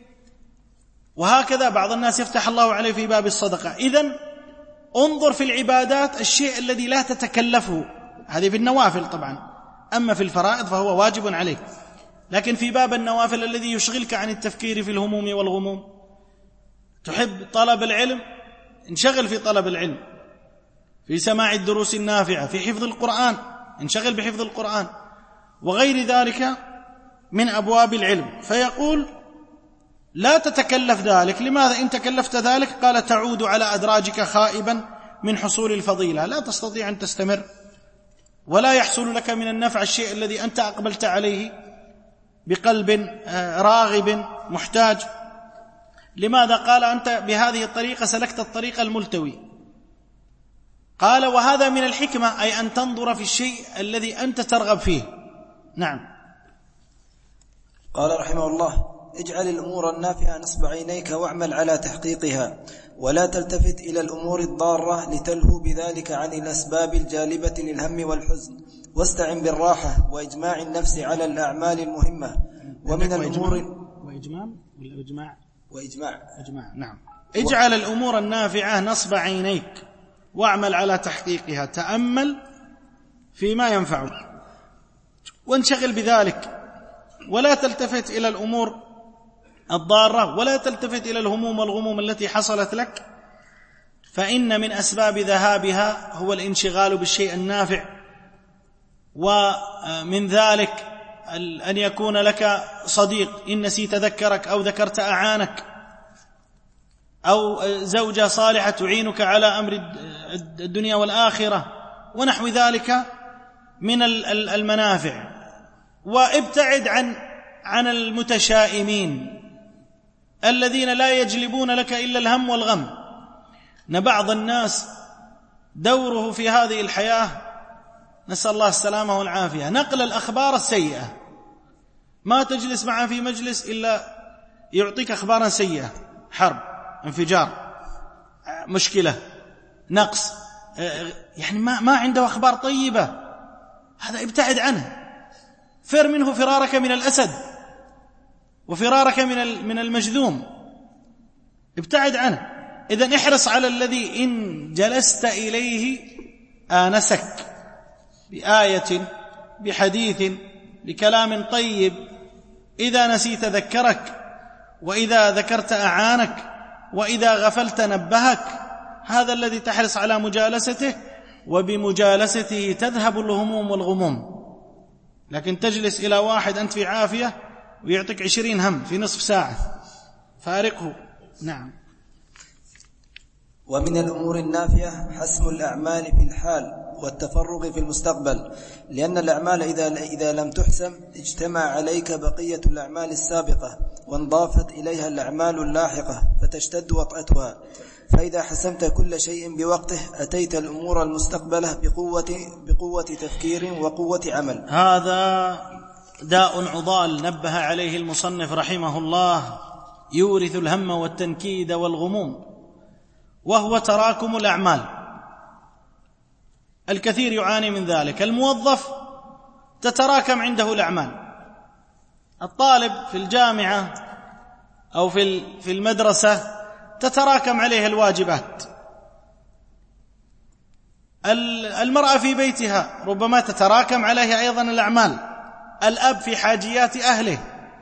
وهكذا بعض الناس يفتح الله عليه في باب الصدقة. إذن انظر في العبادات الشيء الذي لا تتكلفه، هذه في النوافل طبعا، أما في الفرائض فهو واجب عليك، لكن في باب النوافل الذي يشغلك عن التفكير في الهموم والغموم. تحب طلب العلم، انشغل في طلب العلم، في سماع الدروس النافعة، في حفظ القرآن، انشغل بحفظ القرآن، وغير ذلك من أبواب العلم. فيقول لا تتكلف ذلك. لماذا؟ إن تكلفت ذلك قال تعود على أدراجك خائبا من حصول الفضيلة، لا تستطيع أن تستمر، ولا يحصل لك من النفع الشيء الذي أنت أقبلت عليه بقلب راغب محتاج. لماذا؟ قال أنت بهذه الطريقة سلكت الطريق الملتوي. قال وهذا من الحكمة، أي أن تنظر في الشيء الذي أنت ترغب فيه. نعم. قال رحمه الله: اجعل الأمور النافعة نصب عينيك واعمل على تحقيقها، ولا تلتفت إلى الأمور الضارة لتلهو بذلك عن الأسباب الجالبة للهم والحزن، واستعن بالراحة وإجماع النفس على الأعمال المهمة. ومن الأمور وإجماع. نعم. اجعل الأمور النافعة نصب عينيك واعمل على تحقيقها، تأمل فيما ينفعك وانشغل بذلك، ولا تلتفت إلى الأمور الضارة، ولا تلتفت إلى الهموم والغموم التي حصلت لك، فإن من أسباب ذهابها هو الانشغال بالشيء النافع. ومن ذلك أن يكون لك صديق إن نسيت ذكرك، أو ذكرت أعانك، أو زوجة صالحة تعينك على أمر الدنيا والآخرة، ونحو ذلك من المنافع. وابتعد عن المتشائمين الذين لا يجلبون لك إلا الهم والغم. أن بعض الناس دوره في هذه الحياة، نسأل الله السلامة والعافية، نقل الأخبار السيئة. ما تجلس معه في مجلس إلا يعطيك أخبارا سيئة، حرب، انفجار، مشكلة، نقص، يعني ما عنده أخبار طيبة. هذا ابتعد عنه، فر منه فرارك من الأسد وفرارك من المجذوم، ابتعد عنه. إذن احرص على الذي إن جلست إليه آنسك بآية، بحديث، بكلام طيب. إذا نسيت ذكرك، وإذا ذكرت أعانك، وإذا غفلت نبهك. هذا الذي تحرص على مجالسته، وبمجالسته تذهب الهموم والغموم. لكن تجلس إلى واحد أنت في عافية ويعطيك 20 هم في نصف ساعة، فارقه. نعم. ومن الأمور النافعة حسم الأعمال في الحال والتفرغ في المستقبل، لأن الأعمال إذا لم تحسم اجتمع عليك بقية الأعمال السابقة، وانضافت إليها الأعمال اللاحقة فتشتد وطأتها. فإذا حسمت كل شيء بوقته أتيت الأمور المستقبلة بقوة تفكير وقوة عمل. هذا داء عضال نبه عليه المصنف رحمه الله، يورث الهم والتنكيد والغموم، وهو تراكم الأعمال. الكثير يعاني من ذلك. الموظف تتراكم عنده الأعمال، الطالب في الجامعة أو في المدرسة تتراكم عليه الواجبات، المرأة في بيتها ربما تتراكم عليها أيضا الأعمال، الأب في حاجيات أهله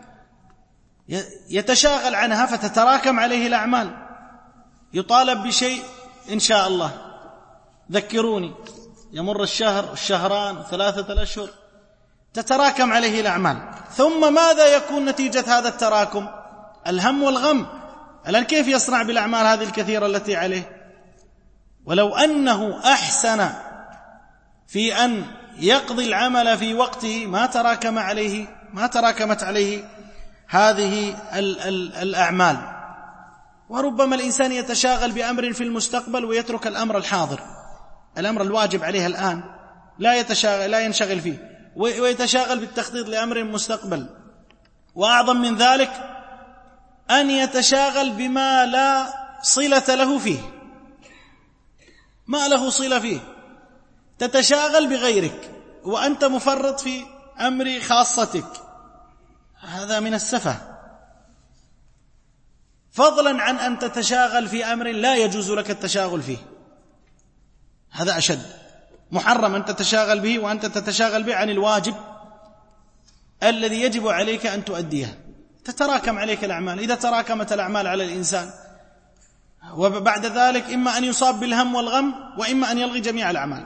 يتشاغل عنها فتتراكم عليه الأعمال، يطالب بشيء إن شاء الله ذكروني، يمر الشهر، الشهران، 3 أشهر، تتراكم عليه الأعمال. ثم ماذا يكون نتيجة هذا التراكم؟ الهم والغم. الآن كيف يصنع بالأعمال هذه الكثيرة التي عليه؟ ولو أنه أحسن في أن يقضي العمل في وقته ما تراكمت عليه هذه الأعمال. وربما الإنسان يتشاغل بأمر في المستقبل ويترك الأمر الحاضر، الأمر الواجب عليه الآن لا ينشغل فيه، ويتشاغل بالتخطيط لأمر مستقبل. وأعظم من ذلك أن يتشاغل بما لا صلة له فيه، ما له صلة فيه، تتشاغل بغيرك وأنت مفرط في أمر خاصتك. هذا من السفه، فضلا عن أن تتشاغل في أمر لا يجوز لك التشاغل فيه، هذا أشد. محرم أن تتشاغل به وأنت تتشاغل به عن الواجب الذي يجب عليك أن تؤديه. تتراكم عليك الأعمال. إذا تراكمت الأعمال على الإنسان وبعد ذلك إما أن يصاب بالهم والغم، وإما أن يلغي جميع الأعمال،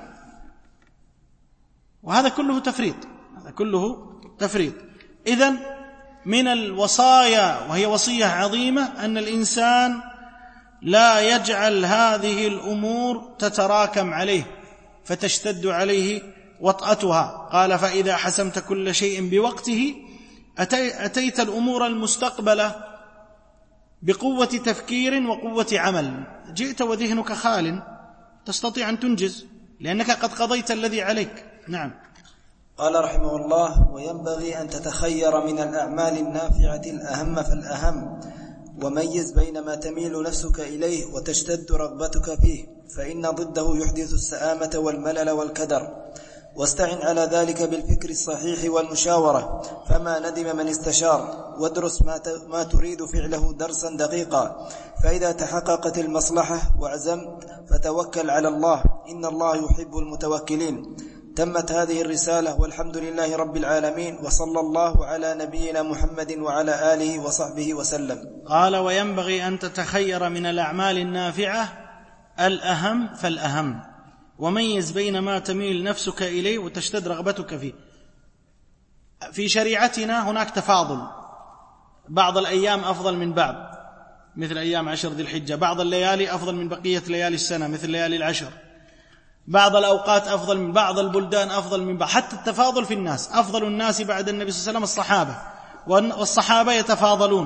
وهذا كله تفريط. إذن من الوصايا، وهي وصية عظيمة، أن الإنسان لا يجعل هذه الأمور تتراكم عليه فتشتد عليه وطأتها. قال: فإذا حسمت كل شيء بوقته أتيت الأمور المستقبلة بقوة تفكير وقوة عمل. جئت وذهنك خال، تستطيع أن تنجز لأنك قد قضيت الذي عليك. نعم. قال رحمه الله: وينبغي أن تتخير من الأعمال النافعة الأهم فالأهم، وميز بين ما تميل نفسك إليه وتشتد رغبتك فيه، فإن ضده يحدث السآمة والملل والكدر. واستعن على ذلك بالفكر الصحيح والمشاورة، فما ندم من استشار. وادرس ما تريد فعله درسا دقيقا، فإذا تحققت المصلحة وعزمت فتوكل على الله، إن الله يحب المتوكلين. تمت هذه الرسالة، والحمد لله رب العالمين، وصلى الله على نبينا محمد وعلى آله وصحبه وسلم. قال: وينبغي أن تتخير من الأعمال النافعة الأهم فالأهم، وميز بين ما تميل نفسك إليه وتشتد رغبتك فيه. في شريعتنا هناك تفاضل، بعض الأيام أفضل من بعض، مثل أيام 10 ذي الحجة، بعض الليالي أفضل من بقية ليالي السنة مثل ليالي 10، بعض الأوقات أفضل من بعض، البلدان أفضل من بعض، حتى التفاضل في الناس. أفضل الناس بعد النبي صلى الله عليه وسلم الصحابة، والصحابة يتفاضلون،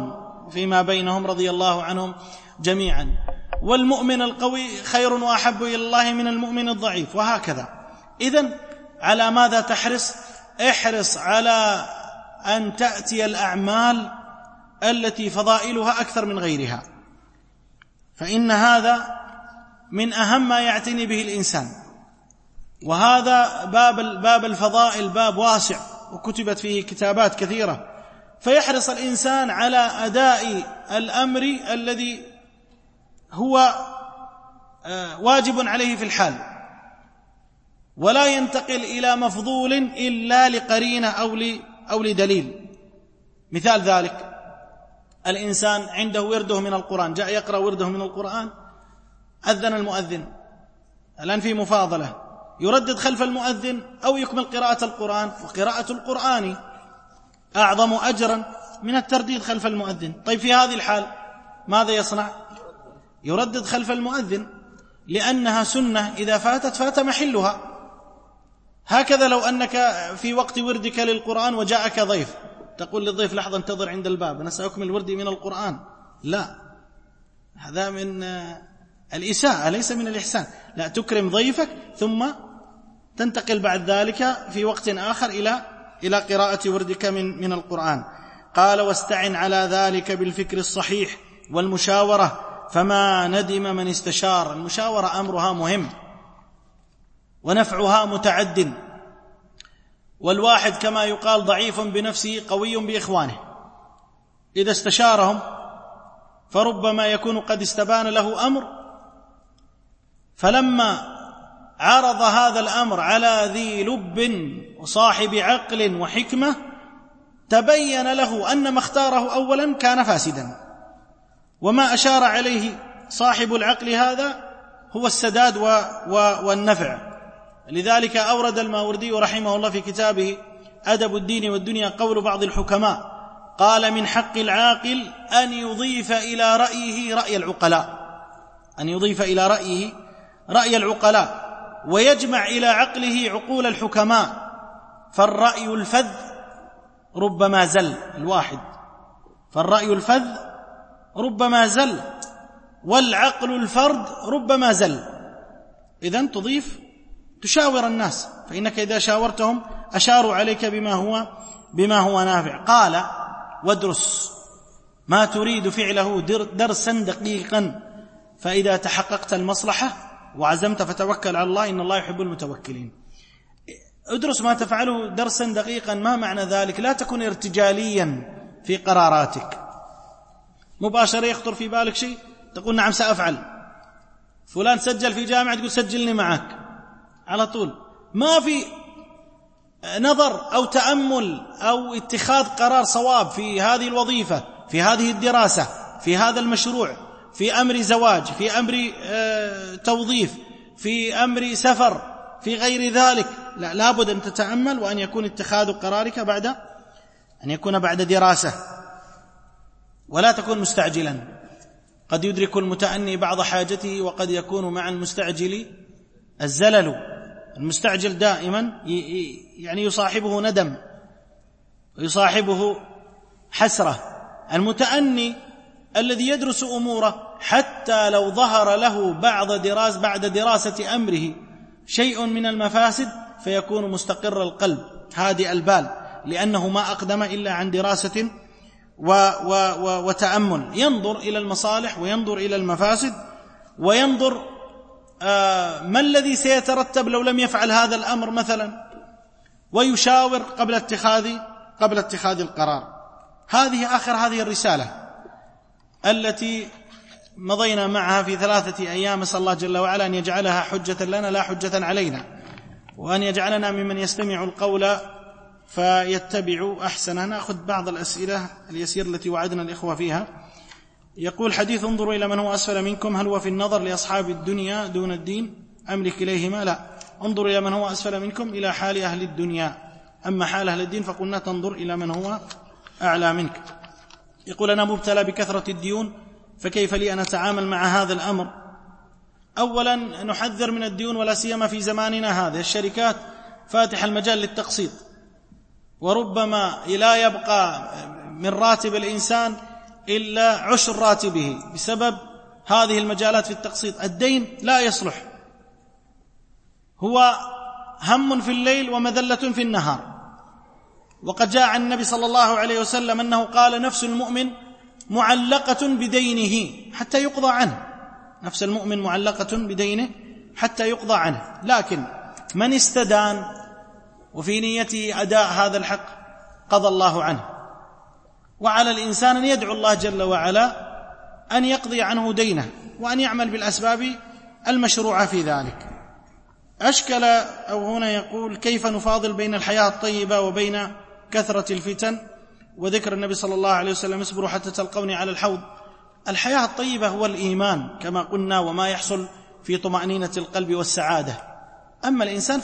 فيما بينهم رضي الله عنهم جميعا. والمؤمن القوي خير وأحب إلى الله من المؤمن الضعيف، وهكذا. إذن على ماذا تحرص؟ احرص على أن تأتي الأعمال التي فضائلها أكثر من غيرها، فإن هذا من أهم ما يعتني به الإنسان. وهذا باب الفضائل باب واسع، وكتبت فيه كتابات كثيرة، فيحرص الإنسان على أداء الأمر الذي هو واجب عليه في الحال، ولا ينتقل إلى مفضول إلا لقرينة أو لدليل. مثال ذلك الإنسان عنده ورده من القرآن، جاء يقرأ ورده من القرآن، أذن المؤذن، الآن في مفاضلة، يردد خلف المؤذن أو يكمل قراءة القرآن، وقراءة القرآن أعظم أجرا من الترديد خلف المؤذن. طيب في هذه الحال ماذا يصنع؟ يردد خلف المؤذن، لأنها سنة إذا فات محلها. هكذا لو أنك في وقت وردك للقرآن وجاءك ضيف، تقول للضيف لحظة انتظر عند الباب أنا سأكمل وردي من القرآن، لا، هذا من الإساءة ليس من الإحسان. لا، تكرم ضيفك ثم تنتقل بعد ذلك في وقت آخر إلى قراءة وردك من القرآن. قال واستعن على ذلك بالفكر الصحيح والمشاورة، فما ندم من استشار. المشاورة أمرها مهم ونفعها متعد، والواحد كما يقال ضعيف بنفسه قوي بإخوانه. إذا استشارهم فربما يكون قد استبان له أمر، فلما عرض هذا الأمر على ذي لب وصاحب عقل وحكمة تبين له أن ما اختاره أولا كان فاسدا، وما أشار عليه صاحب العقل هذا هو السداد والنفع. لذلك أورد الماوردي رحمه الله في كتابه أدب الدين والدنيا قول بعض الحكماء، قال من حق العاقل أن يضيف إلى رأيه رأي العقلاء، أن يضيف إلى رأيه رأي العقلاء، ويجمع إلى عقله عقول الحكماء. فالرأي الفذ ربما زل الواحد، فالرأي الفذ ربما زل، والعقل الفرد ربما زل. إذن تشاور الناس، فإنك إذا شاورتهم أشاروا عليك بما هو نافع. قال وادرس ما تريد فعله درسا دقيقا، فإذا تحققت المصلحة وعزمت فتوكل على الله، إن الله يحب المتوكلين. ادرس ما تفعله درسا دقيقا. ما معنى ذلك؟ لا تكن ارتجاليا في قراراتك، مباشرة يخطر في بالك شيء تقول نعم سأفعل، فلان سجل في جامعة تقول سجلني معك على طول، ما في نظر أو تأمل أو اتخاذ قرار صواب في هذه الوظيفة، في هذه الدراسة، في هذا المشروع، في أمر زواج، في أمر توظيف، في أمر سفر، في غير ذلك. لا، لابد أن تتأمل، وأن يكون اتخاذ قرارك بعد دراسة، ولا تكون مستعجلا. قد يدرك المتأني بعض حاجته، وقد يكون مع المستعجل الزلل. المستعجل دائما يعني يصاحبه ندم ويصاحبه حسرة. المتأني الذي يدرس أموره حتى لو ظهر له بعد دراسة أمره شيء من المفاسد فيكون مستقر القلب هادئ البال، لأنه ما أقدم إلا عن دراسة وتأمل، ينظر إلى المصالح وينظر إلى المفاسد، وينظر ما الذي سيترتب لو لم يفعل هذا الأمر مثلا، ويشاور قبل اتخاذ القرار. هذه الرسالة التي مضينا معها في 3 أيام. نسأل الله جل وعلا أن يجعلها حجة لنا لا حجة علينا، وأن يجعلنا ممن يستمع القول فيتبع أحسنه. نأخذ بعض الأسئلة اليسير التي وعدنا الإخوة فيها. يقول حديث انظروا إلى من هو أسفل منكم، هل هو في النظر لأصحاب الدنيا دون الدين أم لكليهما؟ لا، انظروا إلى من هو أسفل منكم إلى حال أهل الدنيا، أما حال أهل الدين فقلنا تنظر إلى من هو أعلى منك. يقول أنا مبتلى بكثرة الديون، فكيف لي أن أتعامل مع هذا الأمر؟ أولا نحذر من الديون، ولا سيما في زماننا هذا، الشركات فاتح المجال للتقسيط، وربما لا يبقى من راتب الإنسان إلا عشر راتبه بسبب هذه المجالات في التقسيط. الدين لا يصلح، هو هم في الليل ومذلة في النهار. وقد جاء عن النبي صلى الله عليه وسلم أنه قال: نفس المؤمن معلقة بدينه حتى يقضى عنه. نفس المؤمن معلقة بدينه حتى يقضى عنه. لكن من استدان وفي نيته أداء هذا الحق قضى الله عنه. وعلى الإنسان أن يدعو الله جل وعلا أن يقضي عنه دينه وأن يعمل بالأسباب المشروعة في ذلك. أشكل أو هنا يقول: كيف نفاضل بين الحياة الطيبة وبين كثرة الفتن؟ وذكر النبي صلى الله عليه وسلم: اصبروا حتى تلقوني على الحوض. الحياة الطيبة هو الإيمان كما قلنا، وما يحصل في طمأنينة القلب والسعادة. أما الإنسان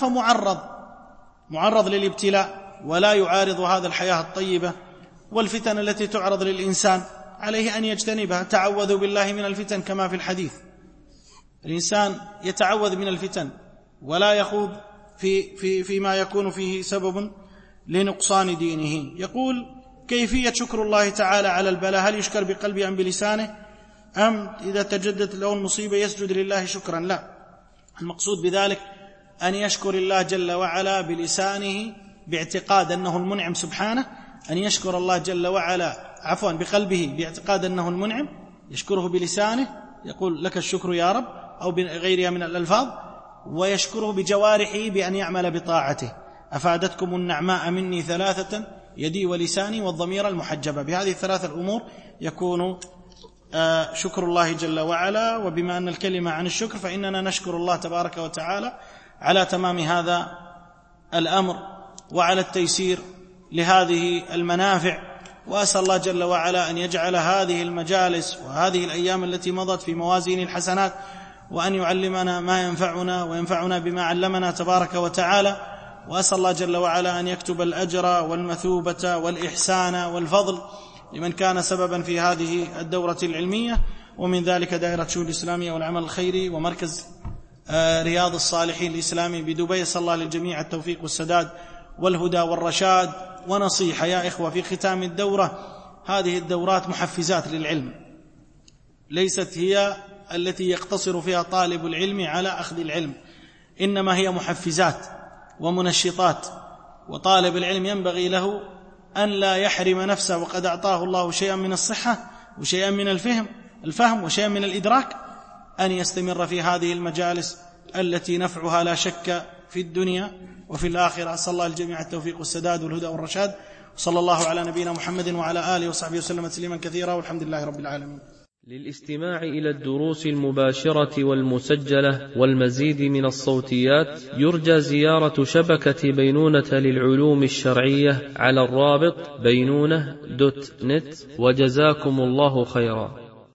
فمعرض للابتلاء ولا يعارض هذا الحياة الطيبة، والفتن التي تعرض للإنسان عليه أن يجتنبها. تعوذوا بالله من الفتن كما في الحديث. الإنسان يتعوذ من الفتن ولا يخوض فيما يكون فيه سبب لنقصان دينه. يقول: كيفية شكر الله تعالى على البلاء؟ هل يشكر بقلبه أم بلسانه؟ أم إذا تجدت له المصيبة يسجد لله شكرا؟ لا، المقصود بذلك أن يشكر الله جل وعلا بلسانه باعتقاد أنه المنعم سبحانه، أن يشكر الله جل وعلا بقلبه باعتقاد أنه المنعم، يشكره بلسانه يقول: لك الشكر يا رب، أو بغيرها من الألفاظ، ويشكره بجوارحه بأن يعمل بطاعته. أفادتكم النعماء مني ثلاثة: يدي ولساني والضمير المحجبة. بهذه الثلاثة الأمور يكون شكر الله جل وعلا. وبما أن الكلمة عن الشكر فإننا نشكر الله تبارك وتعالى على تمام هذا الأمر وعلى التيسير لهذه المنافع. وأسأل الله جل وعلا أن يجعل هذه المجالس وهذه الأيام التي مضت في موازين الحسنات، وأن يعلمنا ما ينفعنا وينفعنا بما علمنا تبارك وتعالى. وأسأل الله جل وعلا أن يكتب الأجر والمثوبة والإحسان والفضل لمن كان سببا في هذه الدورة العلمية، ومن ذلك دائرة شؤون الإسلامية والعمل الخيري ومركز رياض الصالحين الإسلامي بدبي. صلى الله للجميع التوفيق والسداد والهدى والرشاد. ونصيحة يا إخوة في ختام الدورة: هذه الدورات محفزات للعلم، ليست هي التي يقتصر فيها طالب العلم على أخذ العلم، إنما هي محفزات ومنشطات. وطالب العلم ينبغي له أن لا يحرم نفسه وقد أعطاه الله شيئا من الصحة وشيئا من الفهم وشيئا من الإدراك، أن يستمر في هذه المجالس التي نفعها لا شك في الدنيا وفي الآخرة. أسأل الله الجميع التوفيق والسداد والهدى والرشاد. صلى الله على نبينا محمد وعلى آله وصحبه وسلم تسليما كثيرا، والحمد لله رب العالمين. للاستماع إلى الدروس المباشرة والمسجلة والمزيد من الصوتيات يرجى زيارة شبكة بينونة للعلوم الشرعية على الرابط بينونة.net. وجزاكم الله خيرا.